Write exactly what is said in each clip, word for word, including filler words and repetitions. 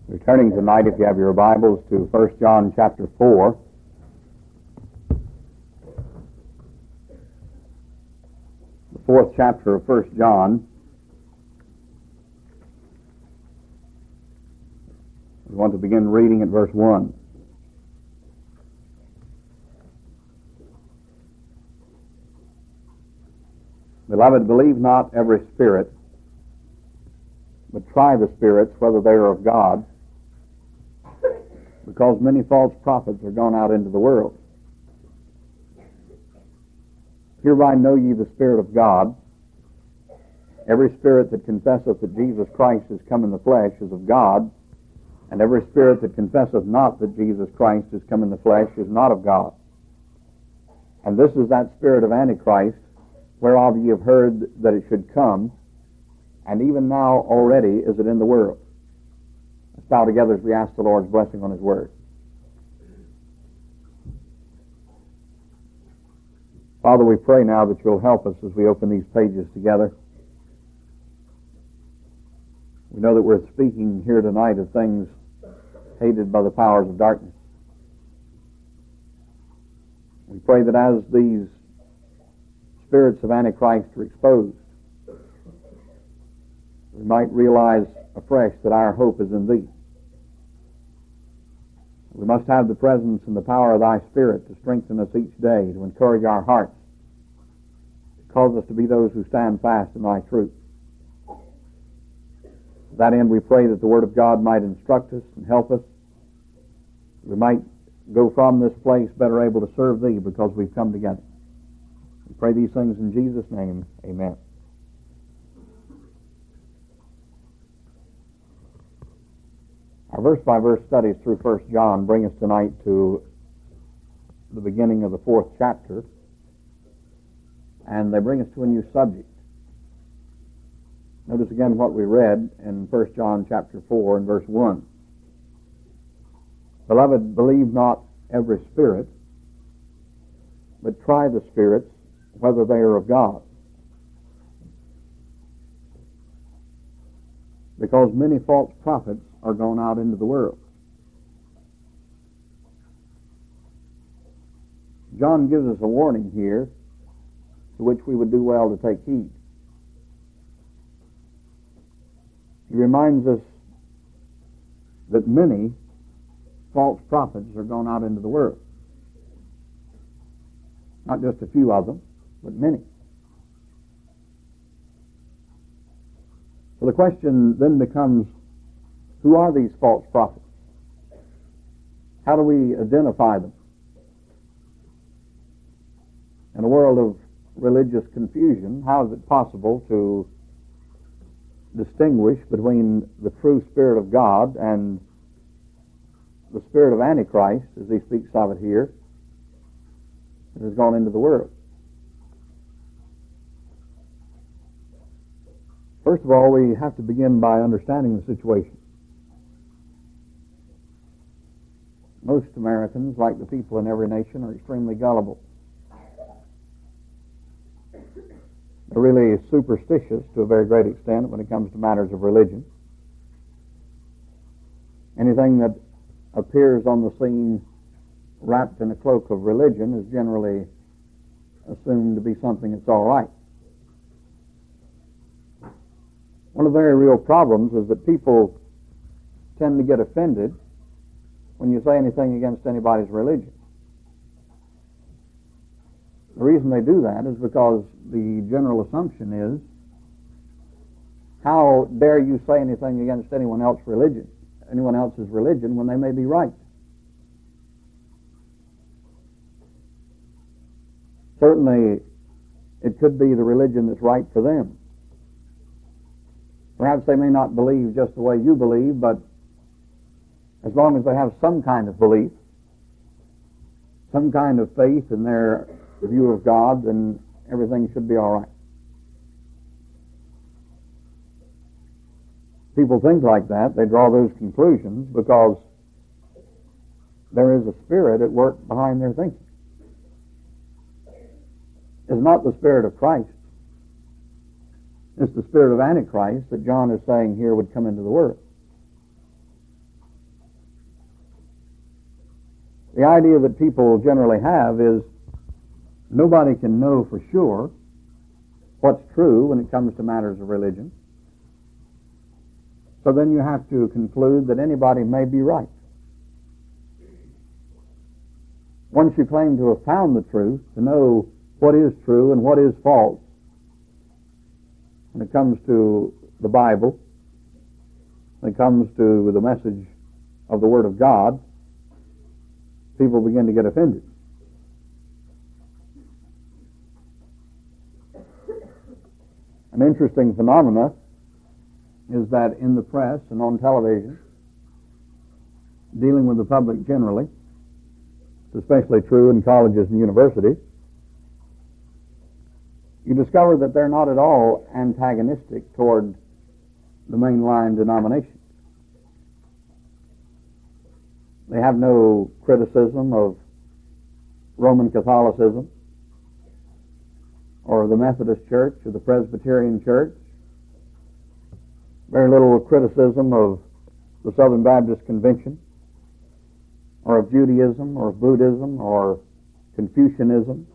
We're turning tonight, if you have your Bibles, to First John chapter four. The fourth chapter of First John. We want to begin reading at verse one. Beloved, believe not every spirit, but try the spirits whether they are of God, because many false prophets are gone out into the world. Hereby know ye the Spirit of God. Every spirit that confesseth that Jesus Christ is come in the flesh is of God, and every spirit that confesseth not that Jesus Christ is come in the flesh is not of God. And this is that spirit of Antichrist, whereof ye have heard that it should come, and even now already is it in the world. Let's bow together as we ask the Lord's blessing on His Word. Father, we pray now that You'll help us as we open these pages together. We know that we're speaking here tonight of things hated by the powers of darkness. We pray that as these spirits of Antichrist are exposed, we might realize afresh that our hope is in Thee. We must have the presence and the power of Thy Spirit to strengthen us each day, to encourage our hearts, to cause us to be those who stand fast in Thy truth. To that end, we pray that the Word of God might instruct us and help us. We might go from this place better able to serve Thee because we've come together. We pray these things in Jesus' name. Amen. Our verse-by-verse studies through First John bring us tonight to the beginning of the fourth chapter, and they bring us to a new subject. Notice again what we read in First John chapter four and verse one. Beloved, believe not every spirit, but try the spirits whether they are of God, because many false prophets are gone out into the world. John gives us a warning here to which we would do well to take heed. He reminds us that many false prophets are gone out into the world. Not just a few of them, but many. So the question then becomes, who are these false prophets? How do we identify them? In a world of religious confusion, how is it possible to distinguish between the true Spirit of God and the spirit of Antichrist, as he speaks of it here, that has gone into the world? First of all, we have to begin by understanding the situation. Most Americans, like the people in every nation, are extremely gullible. They're really superstitious to a very great extent when it comes to matters of religion. Anything that appears on the scene wrapped in a cloak of religion is generally assumed to be something that's all right. One of the very real problems is that people tend to get offended when you say anything against anybody's religion. The reason they do that is because the general assumption is, how dare you say anything against anyone else's religion, anyone else's religion when they may be right? Certainly, it could be the religion that's right for them. Perhaps they may not believe just the way you believe, but as long as they have some kind of belief, some kind of faith in their view of God, then everything should be all right. People think like that. They draw those conclusions because there is a spirit at work behind their thinking. It's not the Spirit of Christ. It's the spirit of Antichrist that John is saying here would come into the world. The idea that people generally have is nobody can know for sure what's true when it comes to matters of religion. So then you have to conclude that anybody may be right. Once you claim to have found the truth, to know what is true and what is false, when it comes to the Bible, when it comes to the message of the Word of God, people begin to get offended. An interesting phenomena is that in the press and on television, dealing with the public generally, it's especially true in colleges and universities, you discover that they're not at all antagonistic toward the mainline denominations. They have no criticism of Roman Catholicism or the Methodist Church or the Presbyterian Church. Very little criticism of the Southern Baptist Convention or of Judaism or of Buddhism or Confucianism.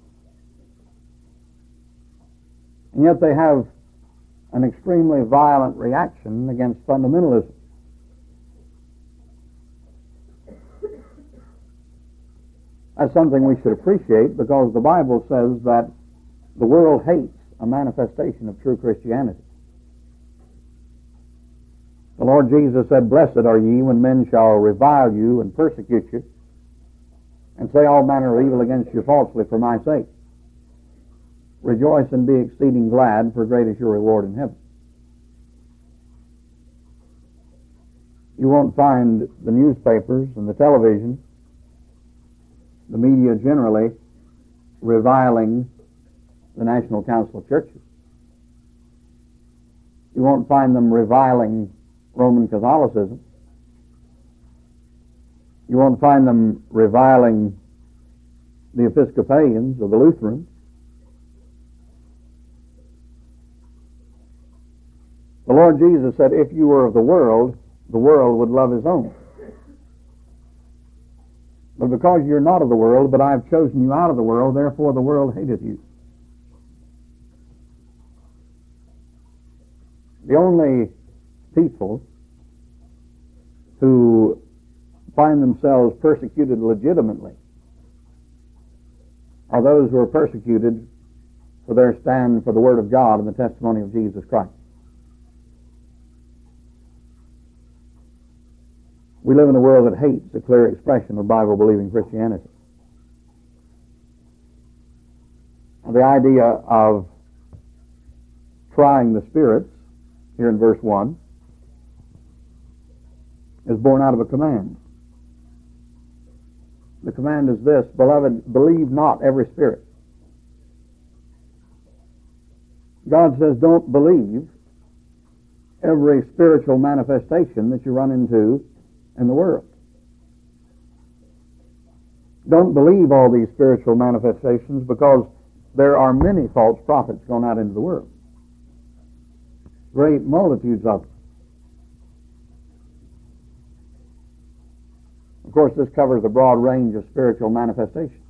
And yet they have an extremely violent reaction against fundamentalism. That's something we should appreciate, because the Bible says that the world hates a manifestation of true Christianity. The Lord Jesus said, "Blessed are ye when men shall revile you and persecute you, and say all manner of evil against you falsely for my sake. Rejoice and be exceeding glad, for great is your reward in heaven." You won't find the newspapers and the television, the media generally, reviling the National Council of Churches. You won't find them reviling Roman Catholicism. You won't find them reviling the Episcopalians or the Lutherans. The Lord Jesus said, if you were of the world, the world would love his own. But because you're not of the world, but I've chosen you out of the world, therefore the world hateth you. The only people who find themselves persecuted legitimately are those who are persecuted for their stand for the Word of God and the testimony of Jesus Christ. We live in a world that hates a clear expression of Bible-believing Christianity. The idea of trying the spirits, here in verse one, is born out of a command. The command is this: Beloved, believe not every spirit. God says, don't believe every spiritual manifestation that you run into in the world. Don't believe all these spiritual manifestations, because there are many false prophets going out into the world. Great multitudes of them. Of course, this covers a broad range of spiritual manifestations.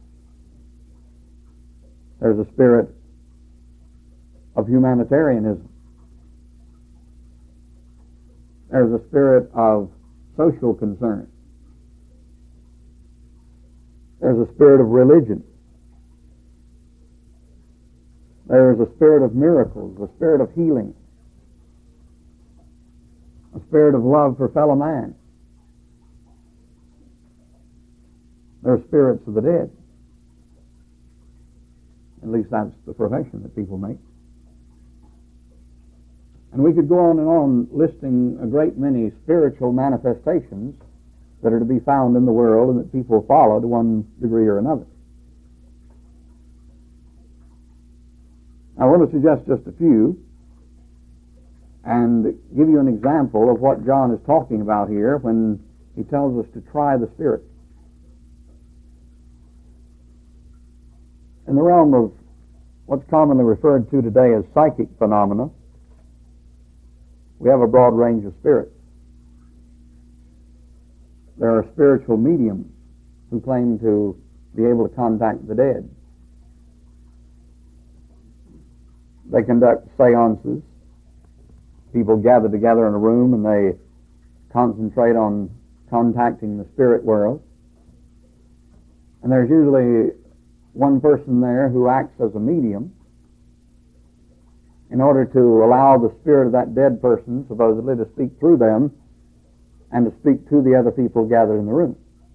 There's a spirit of humanitarianism. There's a spirit of social concern. There's a spirit of religion. There's a spirit of miracles, a spirit of healing, a spirit of love for fellow man. There are spirits of the dead. At least that's the profession that people make. And we could go on and on listing a great many spiritual manifestations that are to be found in the world and that people follow to one degree or another. I want to suggest just a few and give you an example of what John is talking about here when he tells us to try the Spirit. In the realm of what's commonly referred to today as psychic phenomena, we have a broad range of spirits. There are spiritual mediums who claim to be able to contact the dead. They conduct seances. People gather together in a room and they concentrate on contacting the spirit world. And there's usually one person there who acts as a medium in order to allow the spirit of that dead person supposedly to speak through them and to speak to the other people gathered in the room.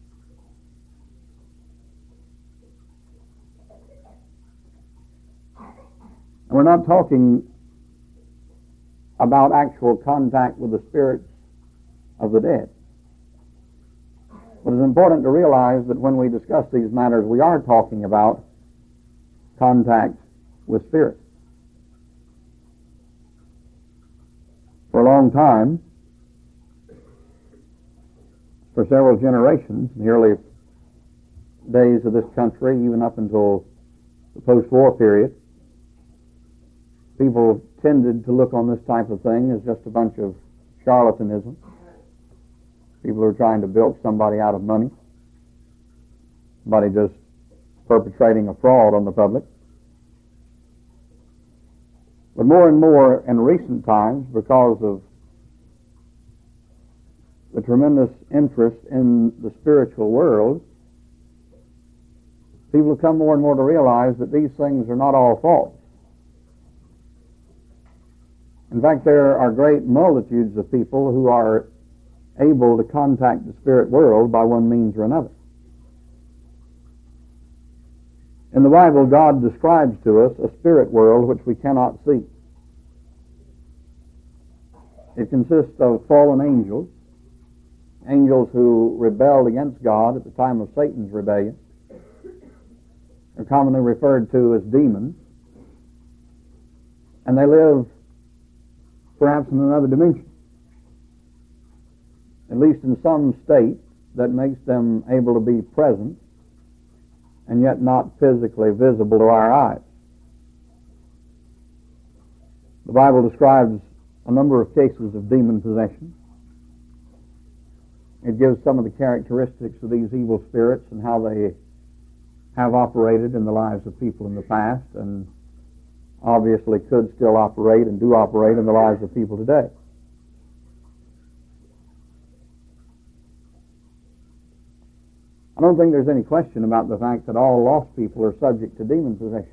And we're not talking about actual contact with the spirits of the dead. But it's important to realize that when we discuss these matters, we are talking about contact with spirits. For a long time, for several generations, in the early days of this country, even up until the post-war period, people tended to look on this type of thing as just a bunch of charlatanism. People who are trying to bilk somebody out of money. Somebody just perpetrating a fraud on the public. But more and more in recent times, because of the tremendous interest in the spiritual world, people have come more and more to realize that these things are not all false. In fact, there are great multitudes of people who are able to contact the spirit world by one means or another. In the Bible, God describes to us a spirit world which we cannot see. It consists of fallen angels, angels who rebelled against God at the time of Satan's rebellion. They're commonly referred to as demons. And they live perhaps in another dimension, at least in some state that makes them able to be present and yet not physically visible to our eyes. The Bible describes a number of cases of demon possession. It gives some of the characteristics of these evil spirits and how they have operated in the lives of people in the past, and obviously could still operate and do operate in the lives of people today. I don't think there's any question about the fact that all lost people are subject to demon possession.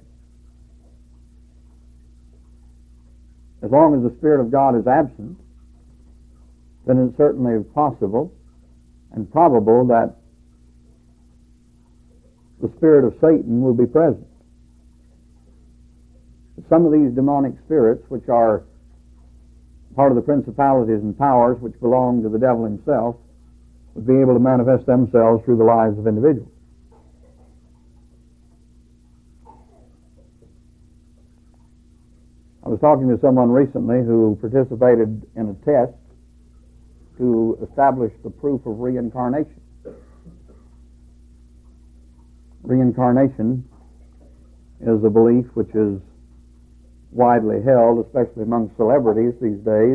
As long as the Spirit of God is absent, then it's certainly possible and probable that the spirit of Satan will be present. Some of these demonic spirits, which are part of the principalities and powers which belong to the devil himself, would be able to manifest themselves through the lives of individuals. I was talking to someone recently who participated in a test to establish the proof of reincarnation. Reincarnation is a belief which is widely held, especially among celebrities these days,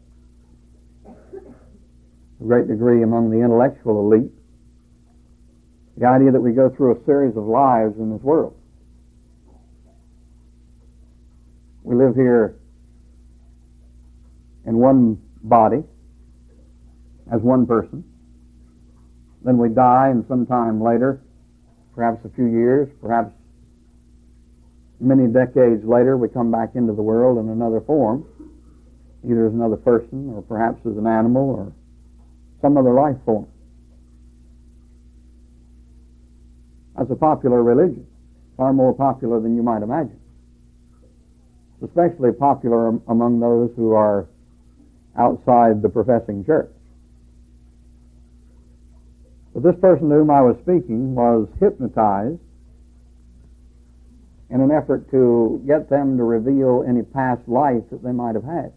a great degree among the intellectual elite. The idea that we go through a series of lives in this world. We live here in one body as one person. Then we die, and sometime later, perhaps a few years, perhaps many decades later, we come back into the world in another form, either as another person or perhaps as an animal or some other life form. That's a popular religion, far more popular than you might imagine. It's especially popular among those who are outside the professing church. But this person to whom I was speaking was hypnotized in an effort to get them to reveal any past life that they might have had.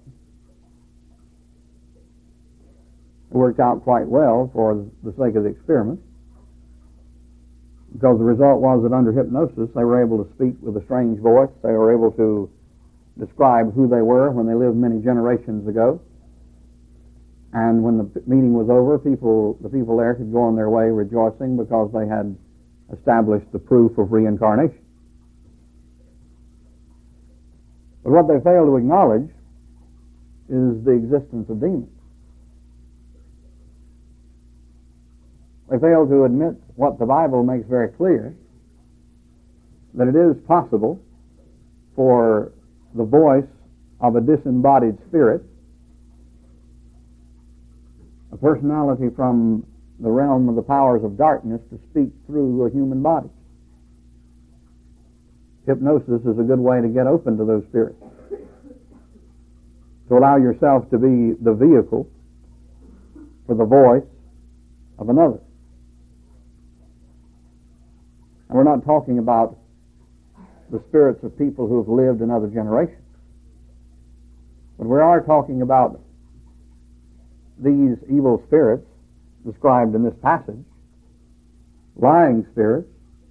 It worked out quite well for the sake of the experiment, because the result was that under hypnosis they were able to speak with a strange voice. They were able to describe who they were when they lived many generations ago. And when the meeting was over, people, the people there could go on their way rejoicing because they had established the proof of reincarnation. But what they fail to acknowledge is the existence of demons. They fail to admit what the Bible makes very clear, that it is possible for the voice of a disembodied spirit, a personality from the realm of the powers of darkness, to speak through a human body. Hypnosis is a good way to get open to those spirits, to allow yourself to be the vehicle for the voice of another. And we're not talking about the spirits of people who have lived in other generations, but we are talking about these evil spirits described in this passage, lying spirits,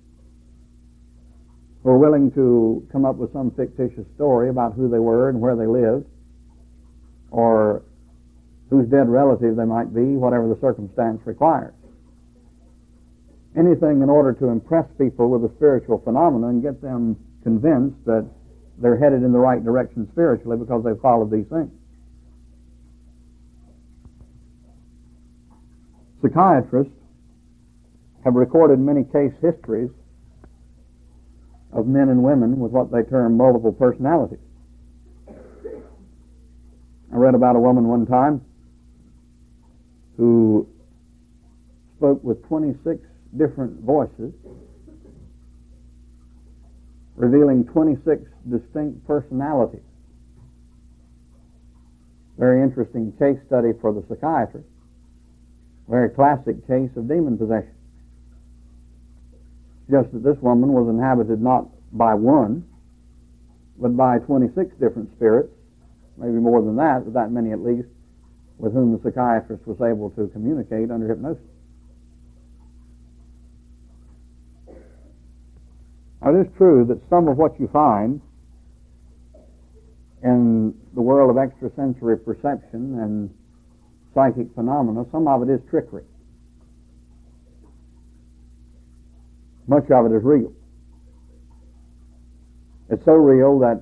who are willing to come up with some fictitious story about who they were and where they lived, or whose dead relative they might be, whatever the circumstance requires. Anything in order to impress people with a spiritual phenomenon and get them convinced that they're headed in the right direction spiritually because they've followed these things. Psychiatrists have recorded many case histories of men and women with what they term multiple personalities. I read about a woman one time who spoke with twenty-six different voices, revealing twenty-six distinct personalities. Very interesting case study for the psychiatrist. Very classic case of demon possession. Just that this woman was inhabited not by one, but by twenty-six different spirits, maybe more than that, but that many at least, with whom the psychiatrist was able to communicate under hypnosis. Now, it is true that some of what you find in the world of extrasensory perception and psychic phenomena, some of it is trickery. Much of it is real. It's so real that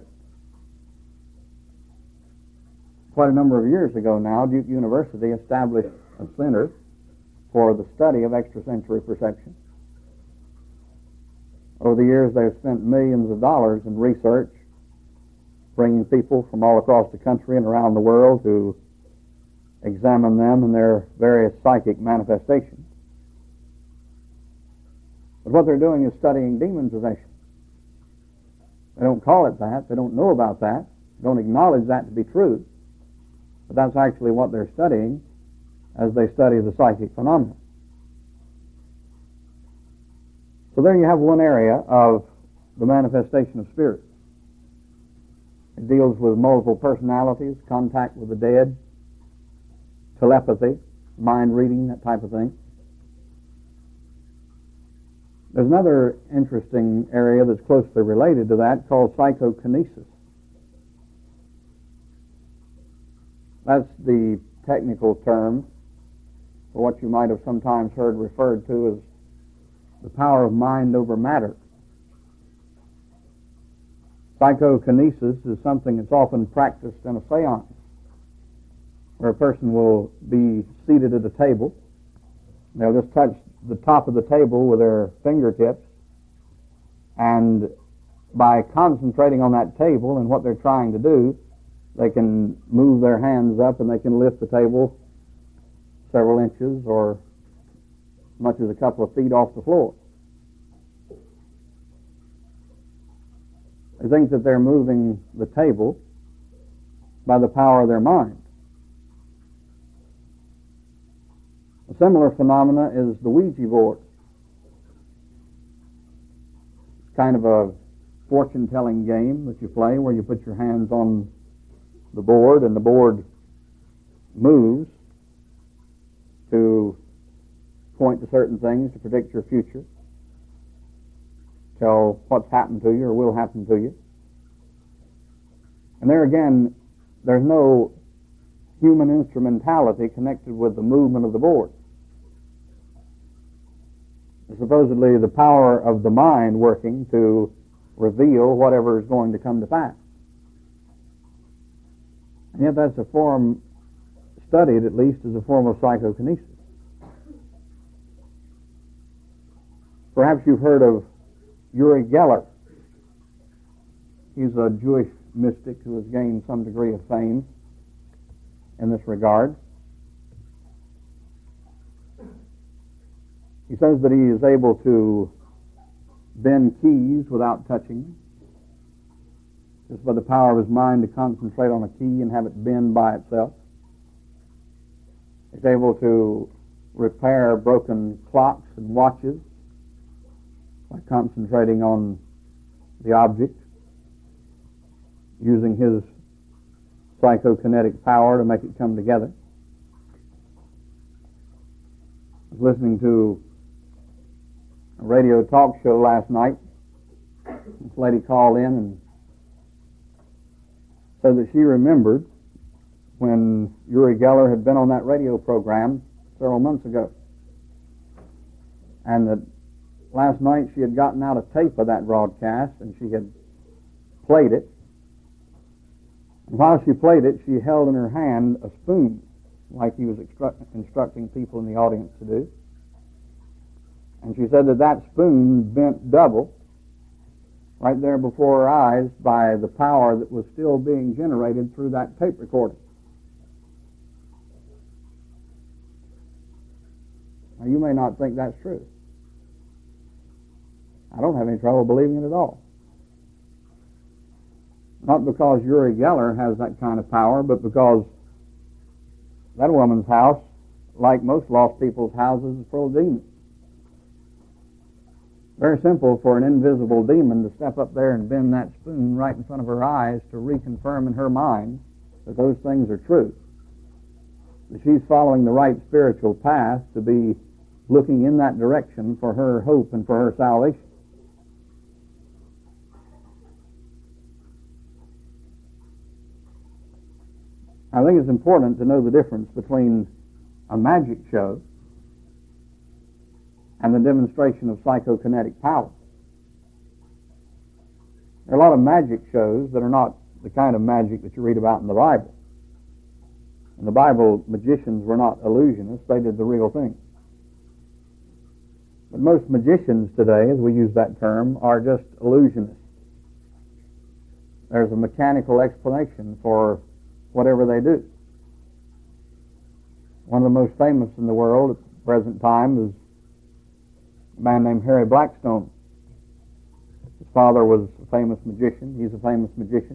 quite a number of years ago now, Duke University established a center for the study of extrasensory perception. Over the years, they've spent millions of dollars in research, bringing people from all across the country and around the world to examine them and their various psychic manifestations. But what they're doing is studying demon possession. They don't call it that. They don't know about that. They don't acknowledge that to be true. But that's actually what they're studying as they study the psychic phenomena. So there you have one area of the manifestation of spirits. It deals with multiple personalities, contact with the dead, telepathy, mind reading, that type of thing. There's another interesting area that's closely related to that called psychokinesis. That's the technical term for what you might have sometimes heard referred to as the power of mind over matter. Psychokinesis is something that's often practiced in a seance, where a person will be seated at a table. They'll just touch the top of the table with their fingertips, and by concentrating on that table and what they're trying to do, they can move their hands up and they can lift the table several inches or as much as a couple of feet off the floor. They think that they're moving the table by the power of their mind. A similar phenomena is the Ouija board. It's kind of a fortune-telling game that you play where you put your hands on the board and the board moves to point to certain things to predict your future, tell what's happened to you or will happen to you. And there again, there's no human instrumentality connected with the movement of the board. Supposedly the power of the mind working to reveal whatever is going to come to pass. And yet that's a form studied, at least, as a form of psychokinesis. Perhaps you've heard of Uri Geller. He's a Jewish mystic who has gained some degree of fame in this regard. He says that he is able to bend keys without touching them, just by the power of his mind to concentrate on a key and have it bend by itself. He's able to repair broken clocks and watches by concentrating on the object, using his psychokinetic power to make it come together. I was listening to a radio talk show last night. This lady called in and said that she remembered when Uri Geller had been on that radio program several months ago, and that last night she had gotten out a tape of that broadcast and she had played it. And while she played it, she held in her hand a spoon, like he was instru- instructing people in the audience to do. And she said that that spoon bent double right there before her eyes by the power that was still being generated through that tape recording. Now, you may not think that's true. I don't have any trouble believing it at all. Not because Uri Geller has that kind of power, but because that woman's house, like most lost people's houses, is full of demons. Very simple for an invisible demon to step up there and bend that spoon right in front of her eyes to reconfirm in her mind that those things are true. That she's following the right spiritual path, to be looking in that direction for her hope and for her salvation. I think it's important to know the difference between a magic show and the demonstration of psychokinetic power. There are a lot of magic shows that are not the kind of magic that you read about in the Bible. In the Bible, magicians were not illusionists, they did the real thing. But most magicians today, as we use that term, are just illusionists. There's a mechanical explanation for whatever they do. One of the most famous in the world at the present time is a man named Harry Blackstone. His father was a famous magician. He's a famous magician.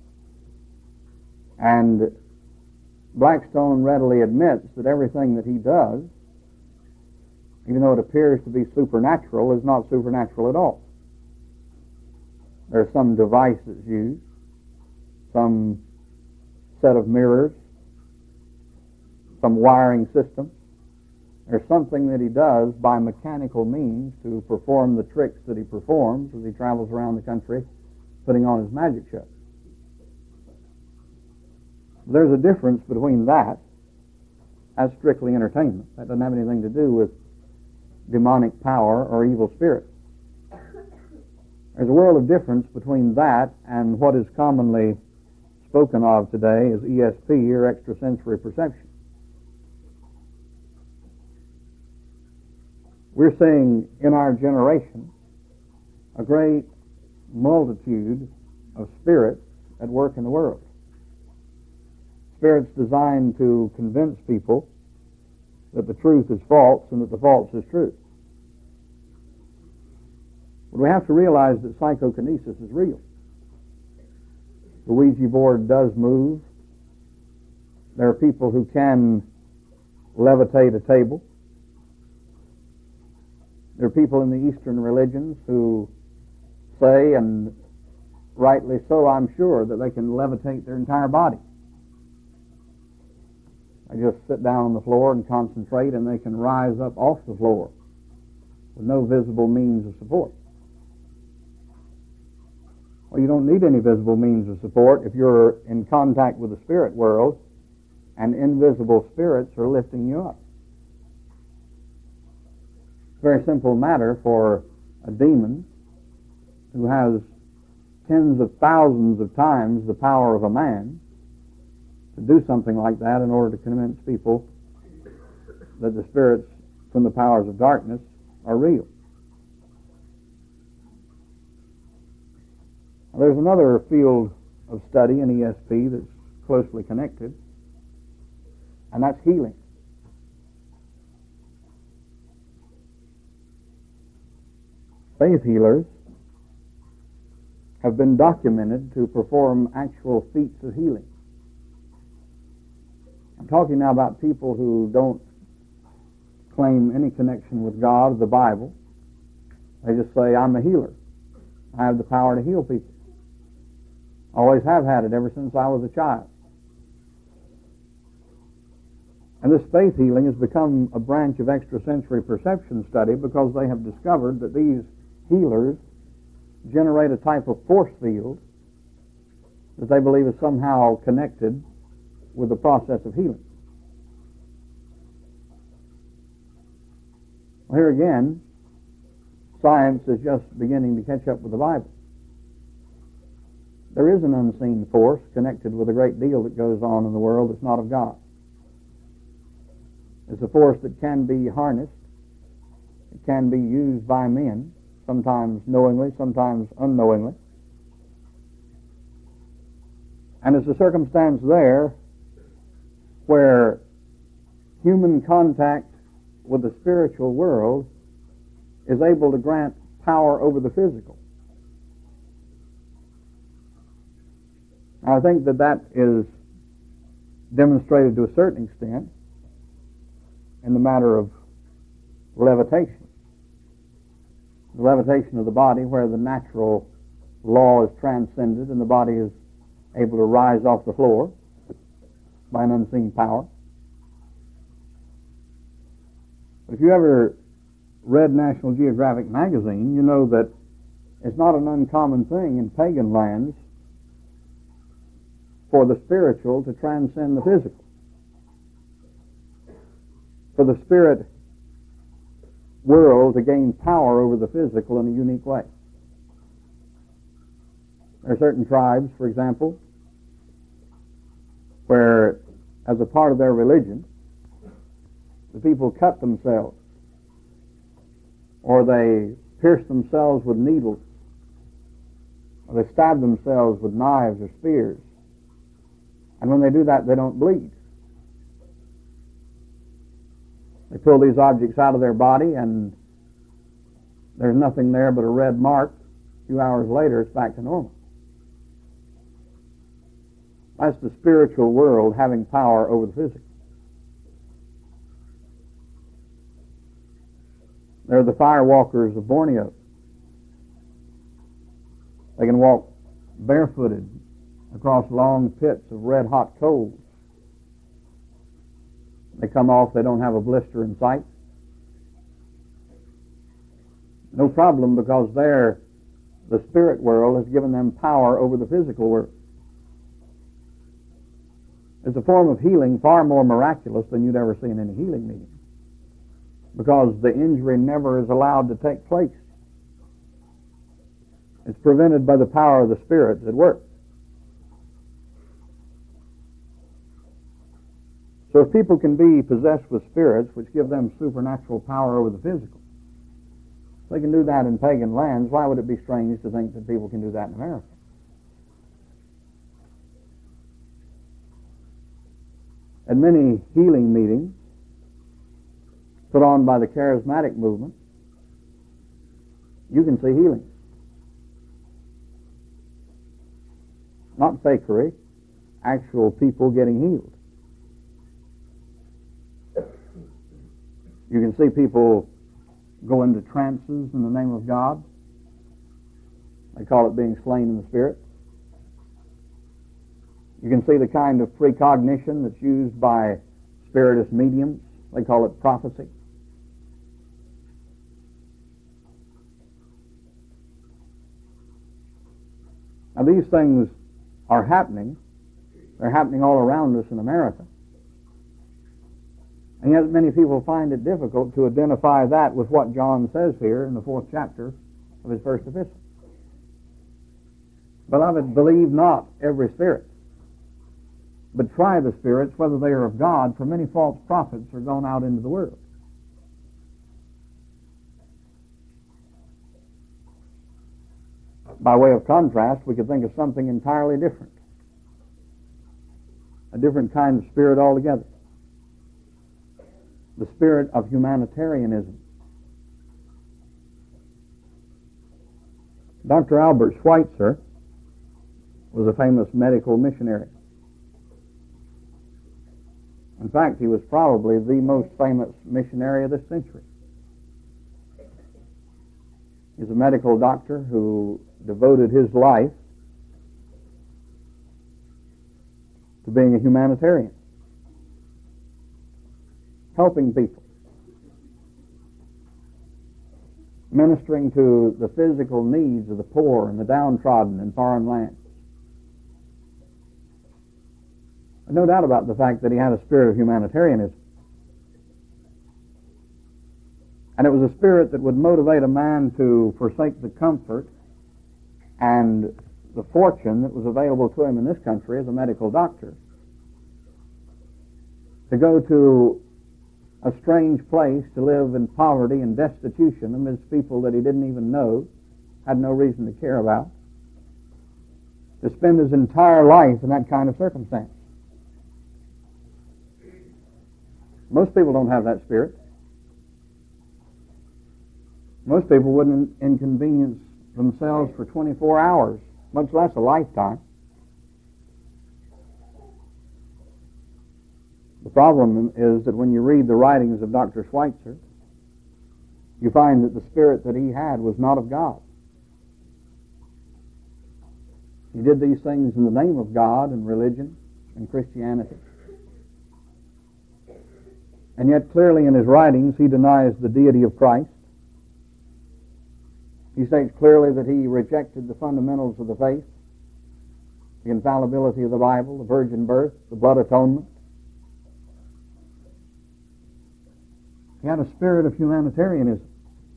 And Blackstone readily admits that everything that he does, even though it appears to be supernatural, is not supernatural at all. There's some device that's used, some set of mirrors, some wiring system. There's something that he does by mechanical means to perform the tricks that he performs as he travels around the country putting on his magic show. There's a difference between that. That's strictly entertainment. That doesn't have anything to do with demonic power or evil spirits. There's a world of difference between that and what is commonly spoken of today as E S P, or extrasensory perception. We're seeing in our generation a great multitude of spirits at work in the world. Spirits designed to convince people that the truth is false and that the false is true. But we have to realize that psychokinesis is real. The Ouija board does move. There are people who can levitate a table. There are people in the Eastern religions who say, and rightly so, I'm sure, that they can levitate their entire body. They just sit down on the floor and concentrate, and they can rise up off the floor with no visible means of support. Well, you don't need any visible means of support if you're in contact with the spirit world and invisible spirits are lifting you up. It's a very simple matter for a demon who has tens of thousands of times the power of a man to do something like that in order to convince people that the spirits from the powers of darkness are real. Now, there's another field of study in E S P that's closely connected, and that's healing. Faith healers have been documented to perform actual feats of healing. I'm talking now about people who don't claim any connection with God or the Bible. They just say, I'm a healer. I have the power to heal people. I always have had it ever since I was a child. And this faith healing has become a branch of extrasensory perception study because they have discovered that these healers generate a type of force field that they believe is somehow connected with the process of healing. Well, here again, science is just beginning to catch up with the Bible. There is an unseen force connected with a great deal that goes on in the world that's not of God. It's a force that can be harnessed. It can be used by men, sometimes knowingly, sometimes unknowingly. And it's a circumstance there where human contact with the spiritual world is able to grant power over the physical. I think that that is demonstrated to a certain extent in the matter of levitation. The levitation of the body, where the natural law is transcended and the body is able to rise off the floor by an unseen power. If you ever read National Geographic magazine, you know that it's not an uncommon thing in pagan lands for the spiritual to transcend the physical, for the spirit world to gain power over the physical in a unique way. There are certain tribes, for example, where, as a part of their religion, the people cut themselves, or they pierce themselves with needles, or they stab themselves with knives or spears. And when they do that, they don't bleed. They pull these objects out of their body, and there's nothing there but a red mark. A few hours later, it's back to normal. That's the spiritual world having power over the physical. They're the firewalkers of Borneo. They can walk barefooted across long pits of red-hot coals. They come off, they don't have a blister in sight. No problem, because they're, the spirit world has given them power over the physical world. It's a form of healing far more miraculous than you'd ever see in any healing meeting, because the injury never is allowed to take place. It's prevented by the power of the spirits at work. So if people can be possessed with spirits which give them supernatural power over the physical, if they can do that in pagan lands, why would it be strange to think that people can do that in America? At many healing meetings put on by the charismatic movement, you can see healing. Not fakery, actual people getting healed. You can see people go into trances in the name of God. They call it being slain in the Spirit. You can see the kind of precognition that's used by spiritist mediums. They call it prophecy. Now, these things are happening. They're happening all around us in America. And yet many people find it difficult to identify that with what John says here in the fourth chapter of his first epistle. Beloved, believe not every spirit, but try the spirits whether they are of God, for many false prophets are gone out into the world. By way of contrast, we could think of something entirely different. A different kind of spirit altogether. The spirit of humanitarianism. Doctor Albert Schweitzer was a famous medical missionary. In fact, he was probably the most famous missionary of this century. He's a medical doctor who devoted his life to being a humanitarian, helping people, ministering to the physical needs of the poor and the downtrodden in foreign lands. No doubt about the fact that he had a spirit of humanitarianism. And it was a spirit that would motivate a man to forsake the comfort and the fortune that was available to him in this country as a medical doctor, to go to a strange place to live in poverty and destitution amidst people that he didn't even know, had no reason to care about, to spend his entire life in that kind of circumstance. Most people don't have that spirit. Most people wouldn't inconvenience themselves for twenty-four hours, much less a lifetime. The problem is that when you read the writings of Doctor Schweitzer, you find that the spirit that he had was not of God. He did these things in the name of God and religion and Christianity. And yet clearly in his writings he denies the deity of Christ. He states clearly that he rejected the fundamentals of the faith, the infallibility of the Bible, the virgin birth, the blood atonement. He had a spirit of humanitarianism.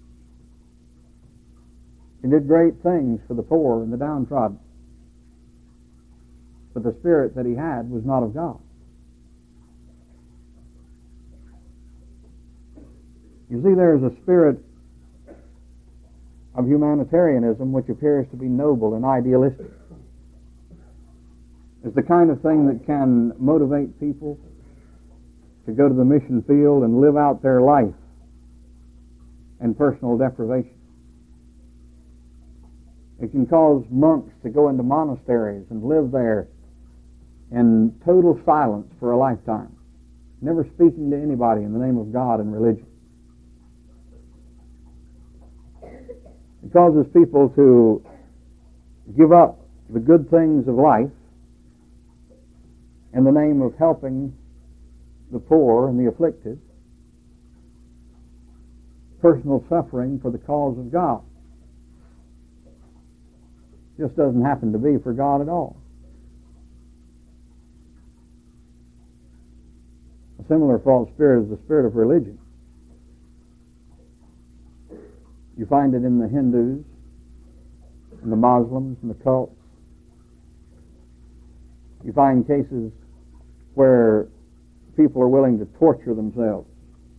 He did great things for the poor and the downtrodden. But the spirit that he had was not of God. You see, there is a spirit of humanitarianism which appears to be noble and idealistic. It's the kind of thing that can motivate people to go to the mission field and live out their life in personal deprivation. It can cause monks to go into monasteries and live there in total silence for a lifetime, never speaking to anybody in the name of God and religion. It causes people to give up the good things of life in the name of helping the poor and the afflicted, personal suffering for the cause of God. Just doesn't happen to be for God at all. A similar false spirit is the spirit of religion. You find it in the Hindus, and the Muslims, and the cults. You find cases where people are willing to torture themselves.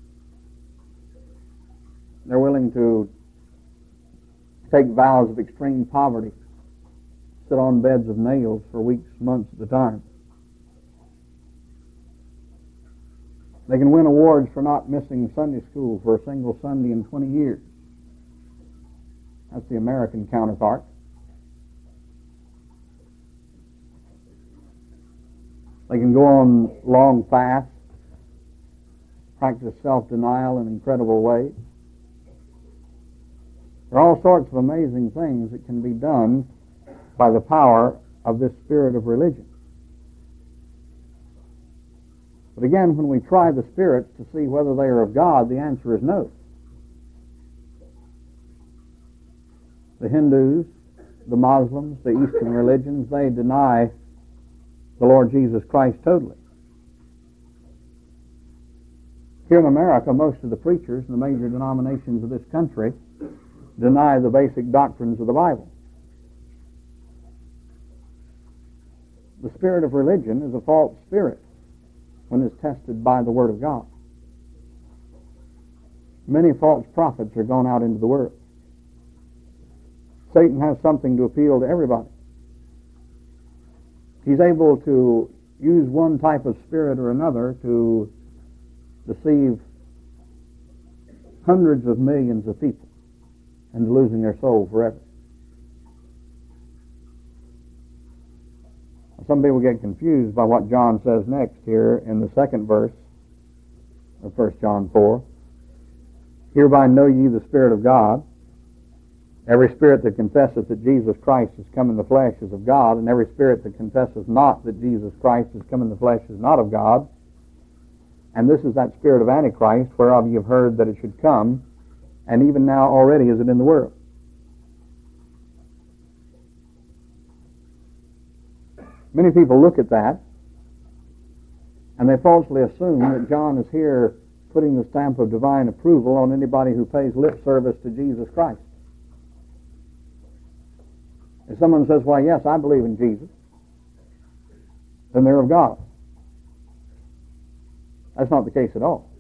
They're willing to take vows of extreme poverty, sit on beds of nails for weeks, months at a time. They can win awards for not missing Sunday school for a single Sunday in twenty years. That's the American counterpart. They can go on long fasts, practice self-denial in incredible ways. There are all sorts of amazing things that can be done by the power of this spirit of religion. But again, when we try the spirits to see whether they are of God, the answer is no. The Hindus, the Muslims, the Eastern religions, they deny the Lord Jesus Christ totally. Here in America, most of the preachers in the major denominations of this country deny the basic doctrines of the Bible. The spirit of religion is a false spirit when it's tested by the Word of God. Many false prophets are gone out into the world. Satan has something to appeal to everybody. He's able to use one type of spirit or another to deceive hundreds of millions of people into losing their soul forever. Some people get confused by what John says next here in the second verse of First John four. Hereby know ye the Spirit of God. Every spirit that confesseth that Jesus Christ is come in the flesh is of God, and every spirit that confesseth not that Jesus Christ is come in the flesh is not of God. And this is that spirit of Antichrist, whereof ye have heard that it should come, and even now already is it in the world. Many people look at that, and they falsely assume that John is here putting the stamp of divine approval on anybody who pays lip service to Jesus Christ. If someone says, why, yes, I believe in Jesus, then they're of God. That's not the case at all.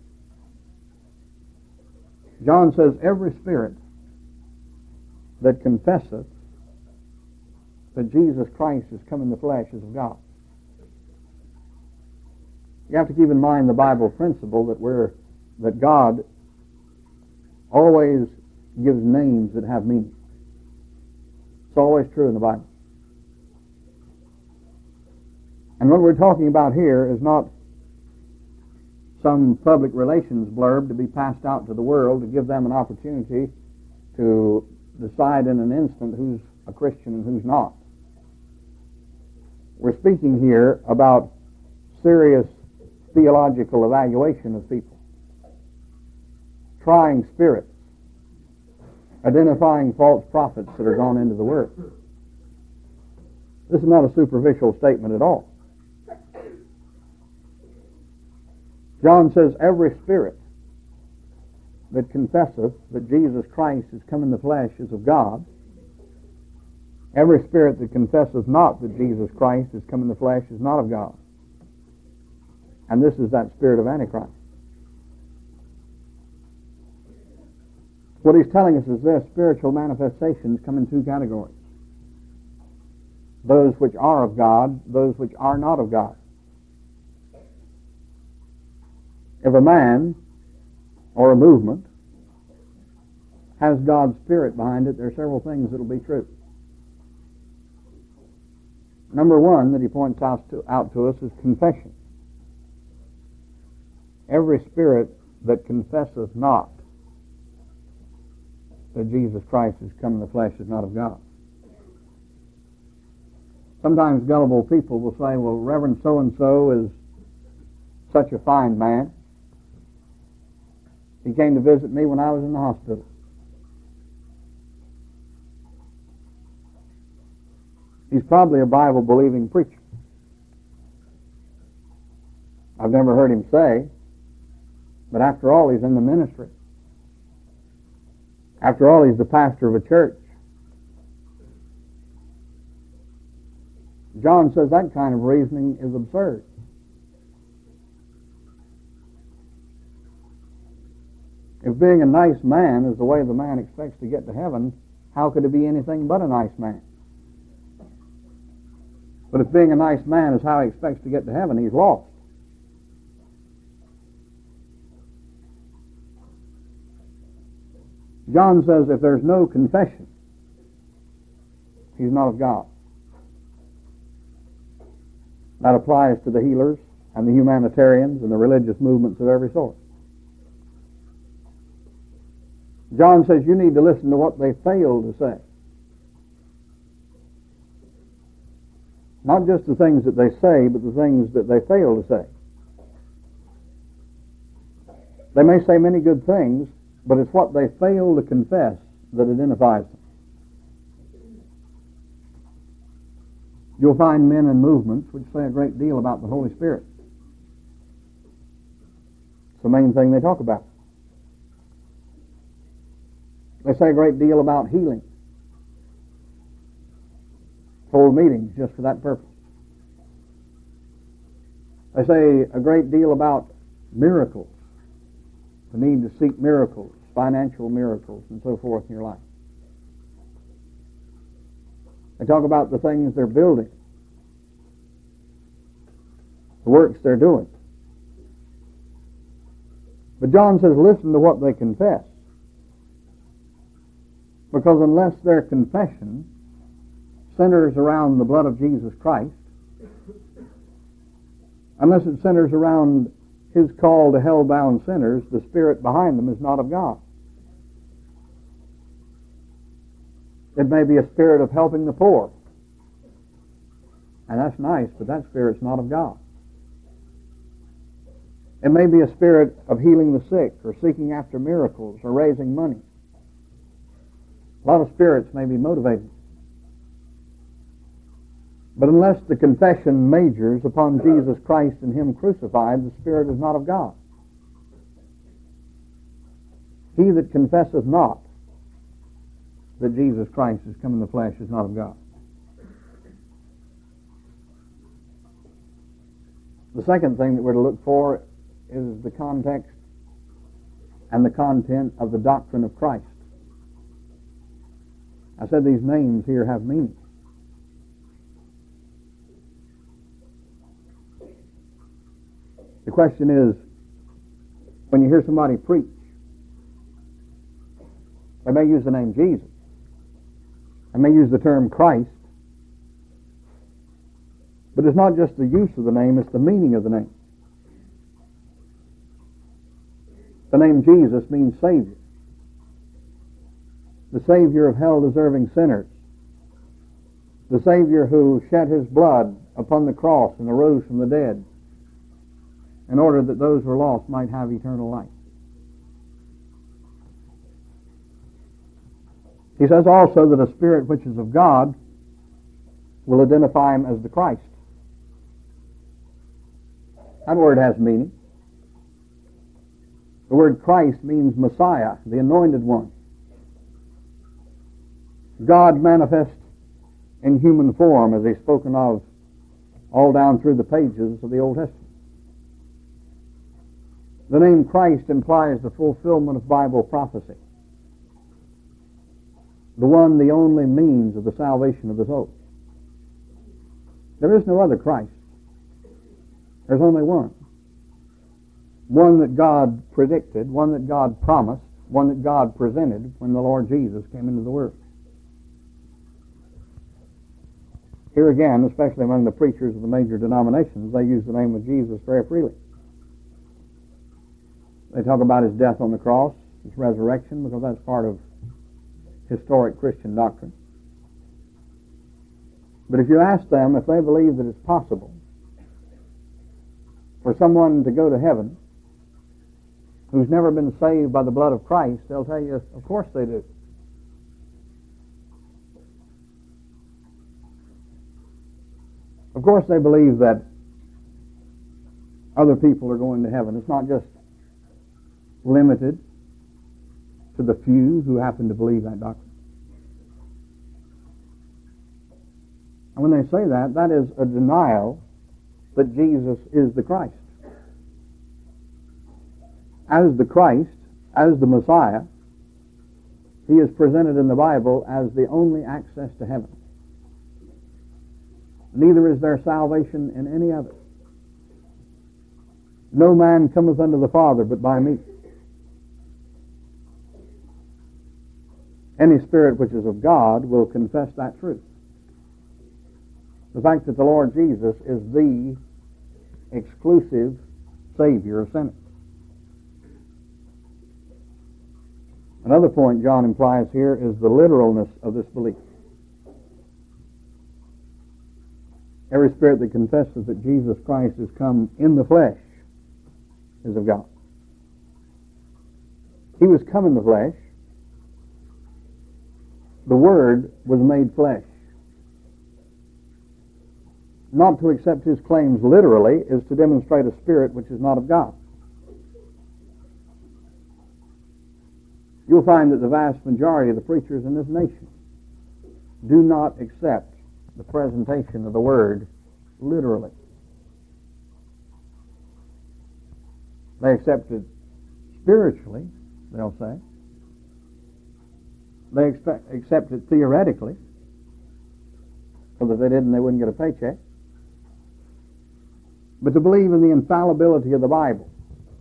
John says, every spirit that confesseth that Jesus Christ is come in the flesh is of God. You have to keep in mind the Bible principle that we're that God always gives names that have meaning. It's always true in the Bible. And what we're talking about here is not some public relations blurb to be passed out to the world to give them an opportunity to decide in an instant who's a Christian and who's not. We're speaking here about serious theological evaluation of people, trying spirits, identifying false prophets that are gone into the world. This is not a superficial statement at all. John says, every spirit that confesseth that Jesus Christ is come in the flesh is of God. Every spirit that confesseth not that Jesus Christ is come in the flesh is not of God. And this is that spirit of Antichrist. What he's telling us is this: spiritual manifestations come in two categories. Those which are of God, those which are not of God. If a man or a movement has God's Spirit behind it, there are several things that will be true. Number one that he points out to, out to us is confession. Every spirit that confesseth not that Jesus Christ is come in the flesh is not of God. Sometimes gullible people will say, well, Reverend so-and-so is such a fine man. He came to visit me when I was in the hospital. He's probably a Bible-believing preacher. I've never heard him say, but after all, he's in the ministry. After all, he's the pastor of a church. John says that kind of reasoning is absurd. If being a nice man is the way the man expects to get to heaven, how could it be anything but a nice man? But if being a nice man is how he expects to get to heaven, he's lost. John says if there's no confession, he's not of God. That applies to the healers and the humanitarians and the religious movements of every sort. John says you need to listen to what they fail to say. Not just the things that they say, but the things that they fail to say. They may say many good things, but it's what they fail to confess that identifies them. You'll find men and movements which say a great deal about the Holy Spirit. It's the main thing they talk about. They say a great deal about healing. Hold meetings just for that purpose. They say a great deal about miracles. The need to seek miracles, financial miracles, and so forth in your life. They talk about the things they're building, the works they're doing. But John says, listen to what they confess. Because unless their confession centers around the blood of Jesus Christ, unless it centers around His call to hell-bound sinners, the spirit behind them is not of God. It may be a spirit of helping the poor. And that's nice, but that spirit's not of God. It may be a spirit of healing the sick, or seeking after miracles, or raising money. A lot of spirits may be motivated. But unless the confession majors upon Jesus Christ and Him crucified, the spirit is not of God. He that confesseth not that Jesus Christ is come in the flesh is not of God. The second thing that we're to look for is the context and the content of the doctrine of Christ. I said these names here have meaning. The question is, when you hear somebody preach, they may use the name Jesus. They may use the term Christ. But it's not just the use of the name, it's the meaning of the name. The name Jesus means Savior. The Savior of hell-deserving sinners. The Savior who shed His blood upon the cross and arose from the dead in order that those who are lost might have eternal life. He says also that a spirit which is of God will identify Him as the Christ. That word has meaning. The word Christ means Messiah, the anointed one. God manifest in human form, as He's spoken of all down through the pages of the Old Testament. The name Christ implies the fulfillment of Bible prophecy. The one, the only means of the salvation of the soul. There is no other Christ. There's only one. One that God predicted, one that God promised, one that God presented when the Lord Jesus came into the world. Here again, especially among the preachers of the major denominations, they use the name of Jesus very freely. They talk about His death on the cross, His resurrection, because that's part of historic Christian doctrine. But if you ask them if they believe that it's possible for someone to go to heaven who's never been saved by the blood of Christ, they'll tell you, of course they do. Of course they believe that other people are going to heaven. It's not just limited to the few who happen to believe that doctrine. And when they say that, that is a denial that Jesus is the Christ. As the Christ, as the Messiah, He is presented in the Bible as the only access to heaven. Neither is there salvation in any other. No man cometh unto the Father but by me. Any spirit which is of God will confess that truth. The fact that the Lord Jesus is the exclusive Savior of sinners. Another point John implies here is the literalness of this belief. Every spirit that confesses that Jesus Christ has come in the flesh is of God. He was come in the flesh. The Word was made flesh. Not to accept His claims literally is to demonstrate a spirit which is not of God. you'll find that the vast majority of the preachers in this nation do not accept the presentation of the Word literally. They accept it spiritually, they'll say. They expect, accept it theoretically, because if they didn't, they wouldn't get a paycheck. But to believe in the infallibility of the Bible,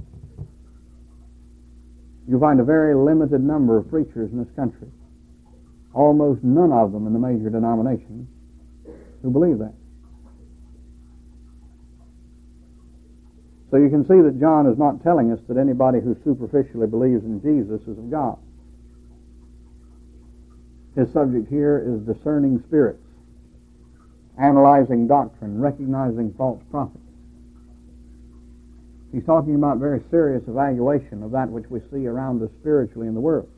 you'll find a very limited number of preachers in this country, almost none of them in the major denominations, who believe that. So you can see that John is not telling us that anybody who superficially believes in Jesus is of God. His subject here is discerning spirits, analyzing doctrine, recognizing false prophets. He's talking about very serious evaluation of that which we see around us spiritually in the world.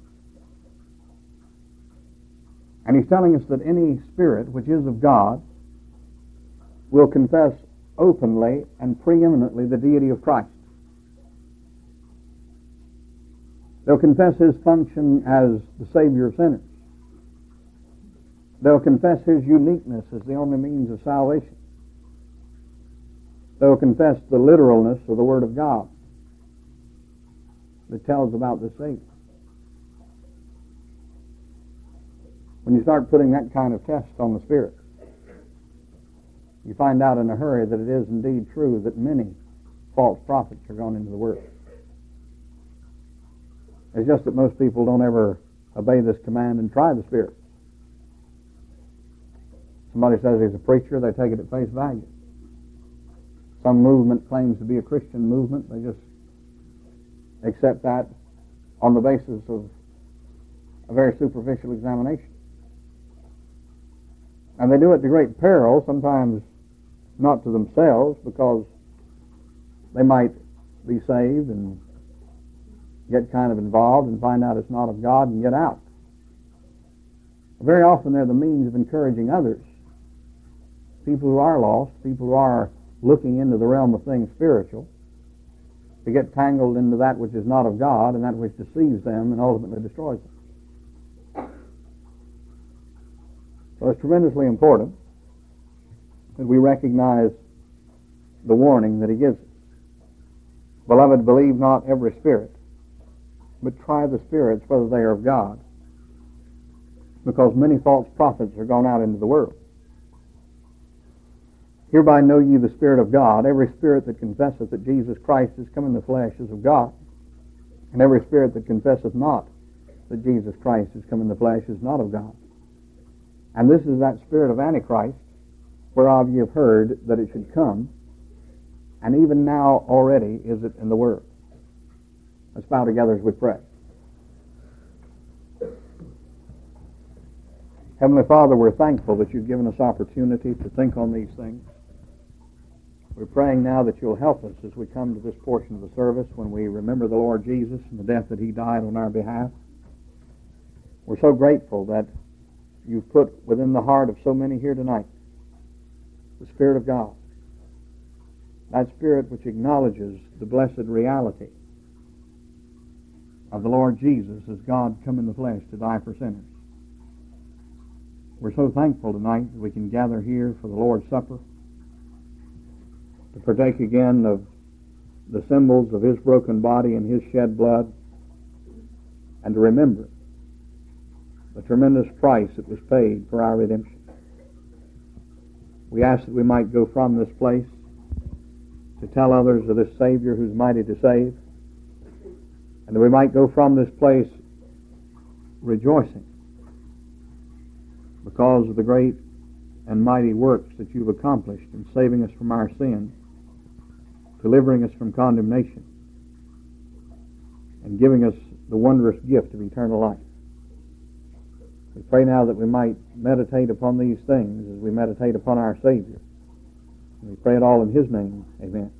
And he's telling us that any spirit which is of God will confess openly and preeminently the deity of Christ. They'll confess His function as the Savior of sinners. They'll confess His uniqueness as the only means of salvation. They'll confess the literalness of the Word of God that tells about the Savior. When you start putting that kind of test on the Spirit, you find out in a hurry that it is indeed true that many false prophets are gone into the world. It's just that most people don't ever obey this command and try the Spirit. Somebody says he's a preacher, they take it at face value. Some movement claims to be a Christian movement, they just accept that on the basis of a very superficial examination. And they do it to great peril, sometimes not to themselves, because they might be saved and get kind of involved and find out it's not of God and get out. Very often they're the means of encouraging others, people who are lost, people who are looking into the realm of things spiritual, to get tangled into that which is not of God and that which deceives them and ultimately destroys them. So it's tremendously important that we recognize the warning that He gives us. Beloved, believe not every spirit, but try the spirits whether they are of God, because many false prophets are gone out into the world. Hereby know ye the Spirit of God. Every spirit that confesseth that Jesus Christ is come in the flesh is of God, and every spirit that confesseth not that Jesus Christ is come in the flesh is not of God. And this is that spirit of Antichrist, whereof ye have heard that it should come, and even now already is it in the world. Let's bow together as we pray. Heavenly Father, we're thankful that you've given us opportunity to think on these things. We're praying now that you'll help us as we come to this portion of the service when we remember the Lord Jesus and the death that He died on our behalf. We're so grateful that you've put within the heart of so many here tonight the Spirit of God, that Spirit which acknowledges the blessed reality of the Lord Jesus as God come in the flesh to die for sinners. We're so thankful tonight that we can gather here for the Lord's Supper, to partake again of the symbols of His broken body and His shed blood, and to remember the tremendous price that was paid for our redemption. We ask that we might go from this place to tell others of this Savior who's mighty to save, and that we might go from this place rejoicing because of the great and mighty works that you've accomplished in saving us from our sin, delivering us from condemnation, and giving us the wondrous gift of eternal life. We pray now that we might meditate upon these things as we meditate upon our Savior. And we pray it all in His name. Amen.